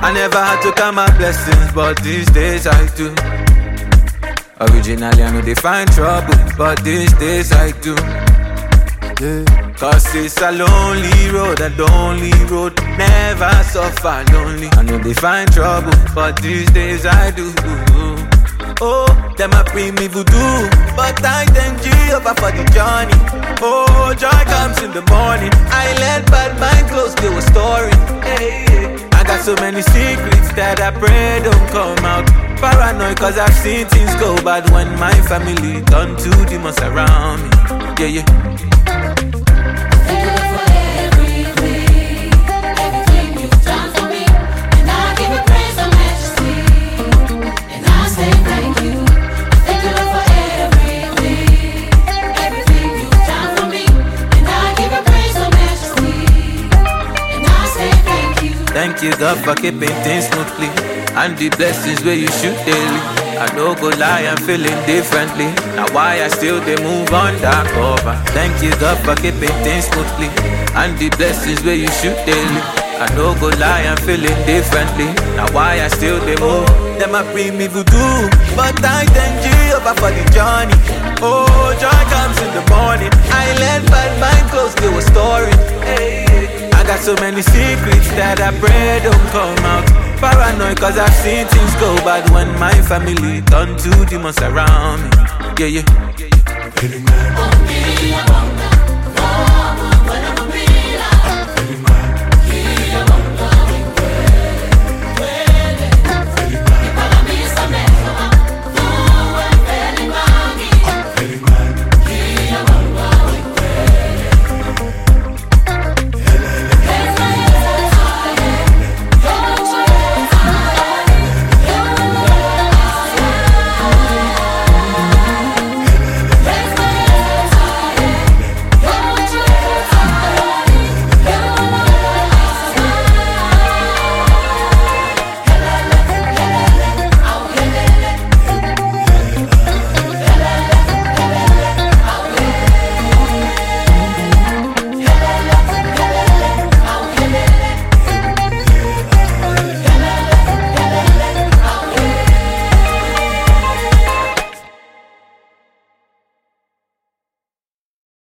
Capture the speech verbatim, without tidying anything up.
I never had to count my blessings, but these days I do. Originally I know they find trouble, but these days I do. Yeah. Cause it's a lonely road, a lonely road, never suffer lonely. I know they find trouble, but these days I do. Oh, them a bring me voodoo, but I thank Jehovah for the journey. Oh, joy comes in the morning. I let bad mind close to a story. Hey, hey. I got so many secrets that I pray don't come out. Paranoid cause I've seen things go bad when my family done two demons around me. Yeah, yeah. Thank you, God, for keeping things smoothly and the blessings where you shoot daily. I don't go lie, I'm feeling differently. Now why I still they move on that cover. Thank you, God, for keeping things smoothly and the blessings where you shoot daily. I don't go lie, I'm feeling differently. Now why I still they move. Them a bring me voodoo, but I thank Jehovah for the journey. Oh, joy comes in the morning. I let bad mind close to a story. Hey. Got so many secrets that I pray don't come out. Paranoid cause I've seen things go bad when my family done two demons around me. Yeah, yeah.